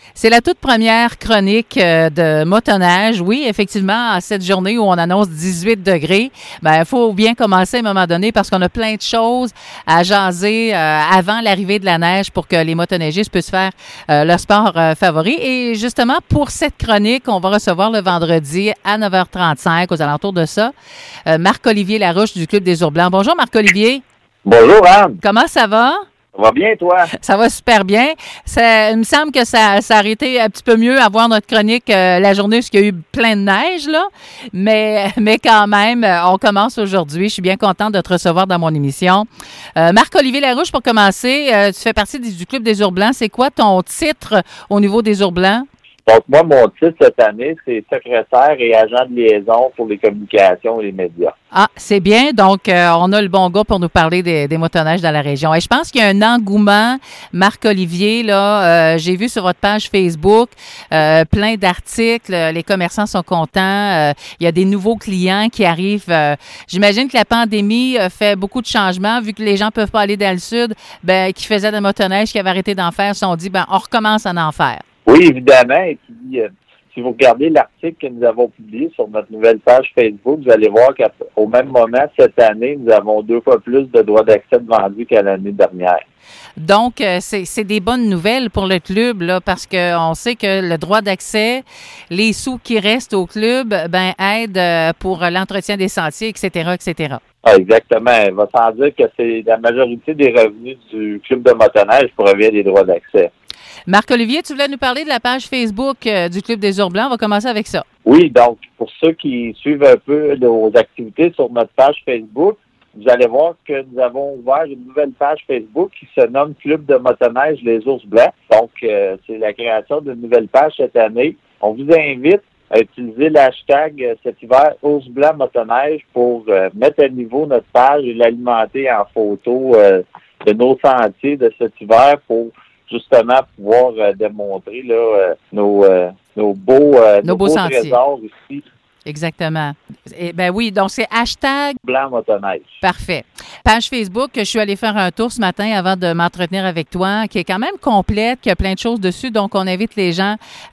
C'est la toute première chronique de motoneige. Oui, effectivement, à cette journée où on annonce 18 degrés, il faut bien commencer à un moment donné parce qu'on a plein de choses à jaser avant l'arrivée de la neige pour que les motoneigistes puissent faire leur sport favori. Et justement, pour cette chronique, on va recevoir le vendredi à 9h35, aux alentours de ça, Marc-Olivier Larouche du Club des Ours Blancs. Bonjour Marc-Olivier. Bonjour Anne. Comment ça va? Ça va bien, toi? Ça va super bien. Il me semble que ça aurait été un petit peu mieux à voir notre chronique la journée parce qu'il y a eu plein de neige, là. Mais quand même, on commence aujourd'hui. Je suis bien contente de te recevoir dans mon émission. Marc-Olivier Larouche, pour commencer, tu fais partie du Club des Ours Blancs. C'est quoi ton titre au niveau des Ours Blancs? Donc, moi, mon titre cette année, c'est secrétaire et agent de liaison pour les communications et les médias. Ah, c'est bien. Donc, on a le bon gars pour nous parler des motoneiges dans la région. Et je pense qu'il y a un engouement, Marc-Olivier, là. J'ai vu sur votre page Facebook plein d'articles. Les commerçants sont contents. Il y a des nouveaux clients qui arrivent. J'imagine que la pandémie fait beaucoup de changements. Vu que les gens ne peuvent pas aller dans le sud, qui faisaient de la motoneige, qui avaient arrêté d'en faire, se sont dit, on recommence à en faire. Oui, évidemment. Et puis, si vous regardez l'article que nous avons publié sur notre nouvelle page Facebook, vous allez voir qu'au même moment, cette année, nous avons 2 fois plus de droits d'accès de vendus qu'à l'année dernière. Donc, c'est des bonnes nouvelles pour le club, là, parce qu'on sait que le droit d'accès, les sous qui restent au club, aident pour l'entretien des sentiers, etc., etc. Ah, exactement. Il va sans dire que c'est la majorité des revenus du club de motoneige provient des droits d'accès. Marc-Olivier, tu voulais nous parler de la page Facebook du Club des Ours Blancs. On va commencer avec ça. Oui, donc, pour ceux qui suivent un peu nos activités sur notre page Facebook, vous allez voir que nous avons ouvert une nouvelle page Facebook qui se nomme Club de motoneige Les Ours Blancs. Donc, c'est la création d'une nouvelle page cette année. On vous invite à utiliser l'hashtag cet hiver Ours Blanc Motoneige pour mettre à niveau notre page et l'alimenter en photo de nos sentiers de cet hiver pour justement pouvoir démontrer là, nos beaux trésors ici. Exactement. Oui, donc c'est hashtag Blanc Motoneige. Parfait. Page Facebook, je suis allée faire un tour ce matin avant de m'entretenir avec toi, qui est quand même complète, qui a plein de choses dessus, donc on invite les gens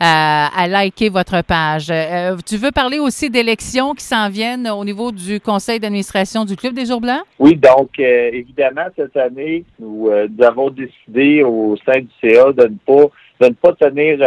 à liker votre page. Tu veux parler aussi d'élections qui s'en viennent au niveau du conseil d'administration du Club des Ours Blancs? Oui, donc évidemment, cette année, nous avons décidé au sein du CA de ne pas tenir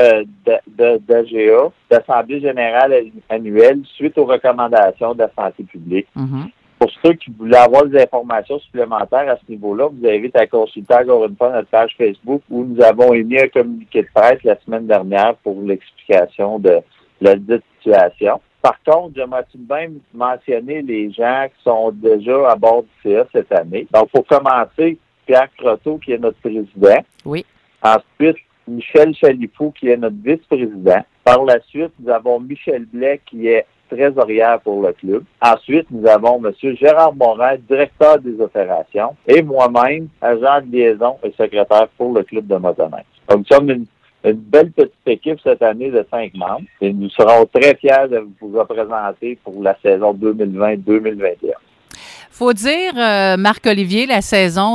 d'AGA, d'Assemblée générale annuelle, suite aux recommandations de la santé publique. Mm-hmm. Pour ceux qui voulaient avoir des informations supplémentaires à ce niveau-là, je vous invite à consulter encore une fois notre page Facebook où nous avons émis un communiqué de presse la semaine dernière pour l'explication de la situation. Par contre, j'aimerais tout de même mentionner les gens qui sont déjà à bord du CA cette année. Donc, pour commencer, Pierre Croteau, qui est notre président. Oui. Ensuite, Michel Chalifou, qui est notre vice-président. Par la suite, nous avons Michel Blais, qui est trésorière pour le club. Ensuite, nous avons M. Gérard Morin, directeur des opérations, et moi-même, agent de liaison et secrétaire pour le club de motoneige. Donc, nous sommes une belle petite équipe cette année de 5 membres et nous serons très fiers de vous représenter pour la saison 2020-2021. Faut dire, Marc-Olivier, la saison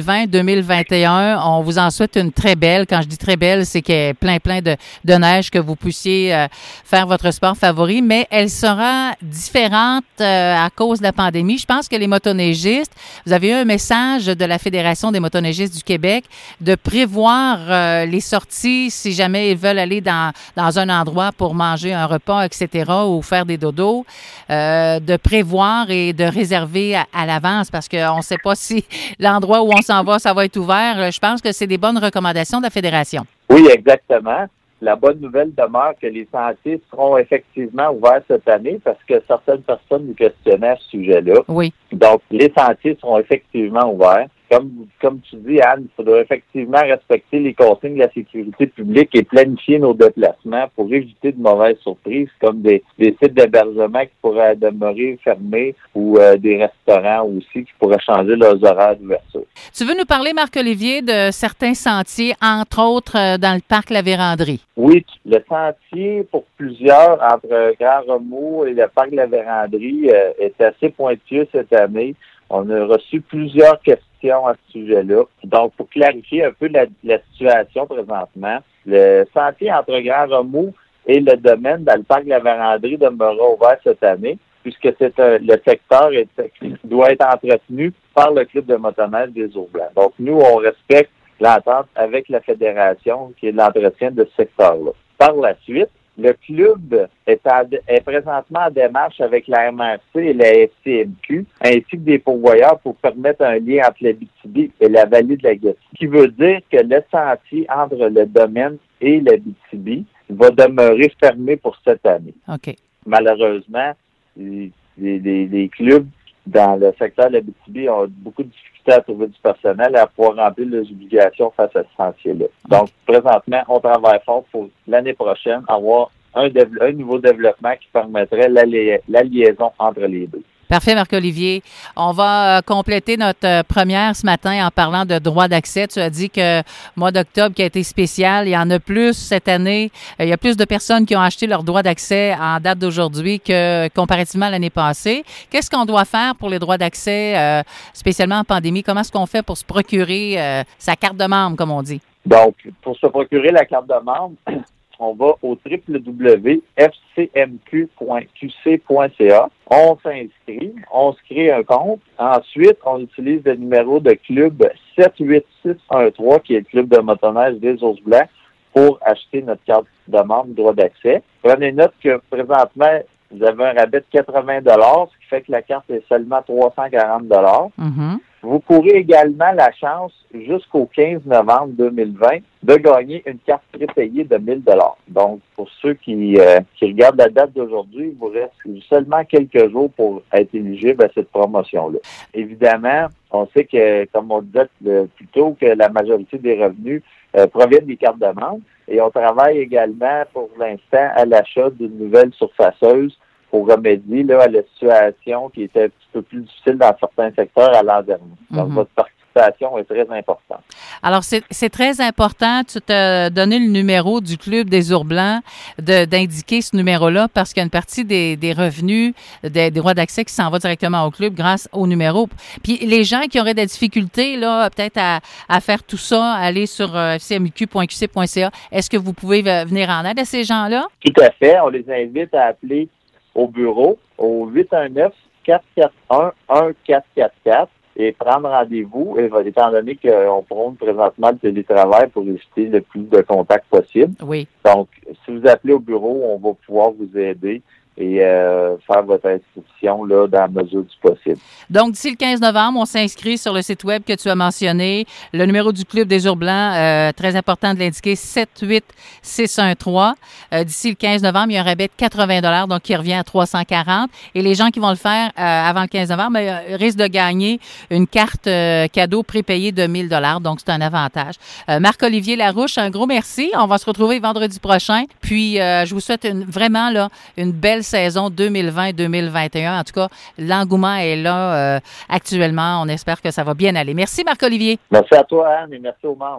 2020-2021, on vous en souhaite une très belle. Quand je dis très belle, c'est qu'il y a plein de neige, que vous puissiez faire votre sport favori, mais elle sera différente à cause de la pandémie. Je pense que les motoneigistes, vous avez eu un message de la Fédération des motoneigistes du Québec de prévoir les sorties si jamais ils veulent aller dans un endroit pour manger un repas, etc., ou faire des dodos, de prévoir et de réserver à l'avance parce qu'on ne sait pas si l'endroit où on s'en va, ça va être ouvert. Je pense que c'est des bonnes recommandations de la Fédération. Oui, exactement. La bonne nouvelle demeure que les sentiers seront effectivement ouverts cette année parce que certaines personnes nous questionnaient à ce sujet-là. Oui. Donc, les sentiers seront effectivement ouverts. Comme tu dis, Anne, il faudra effectivement respecter les consignes de la sécurité publique et planifier nos déplacements pour éviter de mauvaises surprises, comme des sites d'hébergement qui pourraient demeurer fermés ou des restaurants aussi qui pourraient changer leurs horaires d'ouverture. Tu veux nous parler, Marc-Olivier, de certains sentiers, entre autres dans le parc La Vérandrie? Oui, le sentier pour plusieurs entre Grand Remous et le parc La Vérandrie est assez pointueux cette année. On a reçu plusieurs questions à ce sujet-là. Donc, pour clarifier un peu la situation présentement, le sentier entre Grand Remous et le domaine dans le parc de la Vérandrie demeurera ouvert cette année, puisque le secteur doit être entretenu par le club de motoneige des Eaux-Blancs. Donc, nous, on respecte l'entente avec la fédération qui est l'entretien de ce secteur-là. Par la suite, le club est présentement en démarche avec la MRC et la FCMQ, ainsi que des pourvoyeurs pour permettre un lien entre l'Abitibi et la vallée de la Gatineau. Ce qui veut dire que le sentier entre le domaine et l'Abitibi va fermé pour cette année. OK. Malheureusement, les clubs dans le secteur de l'Abitibi ont beaucoup de difficultés à trouver du personnel et à pouvoir remplir leurs obligations face à ce sentier-là. Donc, présentement, on travaille fort pour l'année prochaine avoir un nouveau développement qui permettrait la liaison entre les deux. Parfait, Marc-Olivier. On va compléter notre première ce matin en parlant de droit d'accès. Tu as dit que le mois d'octobre qui a été spécial, il y en a plus cette année. Il y a plus de personnes qui ont acheté leur droit d'accès en date d'aujourd'hui que comparativement à l'année passée. Qu'est-ce qu'on doit faire pour les droits d'accès, spécialement en pandémie? Comment est-ce qu'on fait pour se procurer sa carte de membre, comme on dit? Donc, pour se procurer la carte de membre, on va au www.fcmq.qc.ca. On s'inscrit, on se crée un compte. Ensuite, on utilise le numéro de club 78613, qui est le club de motoneige des Ours Blancs, pour acheter notre carte de membre droit d'accès. Prenez note que présentement, vous avez un rabais de 80 $, ce qui fait que la carte est seulement 340 $. Mm-hmm. Vous courez également la chance, jusqu'au 15 novembre 2020, de gagner une carte prépayée de 1 000 $. Donc, pour ceux qui regardent la date d'aujourd'hui, il vous reste seulement quelques jours pour être éligible à cette promotion-là. Évidemment, on sait que, comme on disait plus tôt, que la majorité des revenus proviennent des cartes de membre. Et on travaille également, pour l'instant, à l'achat d'une nouvelle surfaceuse pour remédier à la situation qui était un petit peu plus difficile dans certains secteurs à l'an dernier. Donc, votre participation est très importante. Alors, c'est très important. Tu t'as donné le numéro du Club des Ours Blancs, d'indiquer ce numéro-là, parce qu'il y a une partie des revenus, des droits d'accès qui s'en va directement au club grâce au numéro. Puis, les gens qui auraient des difficultés, là, peut-être à faire tout ça, aller sur cmq.qc.ca, est-ce que vous pouvez venir en aide à ces gens-là? Tout à fait. On les invite à appeler au bureau au 819-441-1444 et prendre rendez-vous, étant donné qu'on prône présentement le télétravail pour éviter le plus de contacts possible. Oui. Donc, si vous appelez au bureau, on va pouvoir vous aider et faire votre inscription là, dans la mesure du possible. Donc, d'ici le 15 novembre, on s'inscrit sur le site web que tu as mentionné. Le numéro du Club des Ours Blancs, très important de l'indiquer, 78613. D'ici le 15 novembre, il y a un rabais de 80 $, donc qui revient à 340. Et les gens qui vont le faire avant le 15 novembre risquent de gagner une carte cadeau prépayée de 1 000 $. Donc, c'est un avantage. Marc-Olivier Larouche, un gros merci. On va se retrouver vendredi prochain. Puis, je vous souhaite vraiment une belle saison 2020-2021. En tout cas, l'engouement est là actuellement. On espère que ça va bien aller. Merci, Marc-Olivier. Merci à toi, Anne, et merci aux membres.